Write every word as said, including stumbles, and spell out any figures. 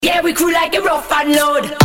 Yeah, we crew like a rough and load.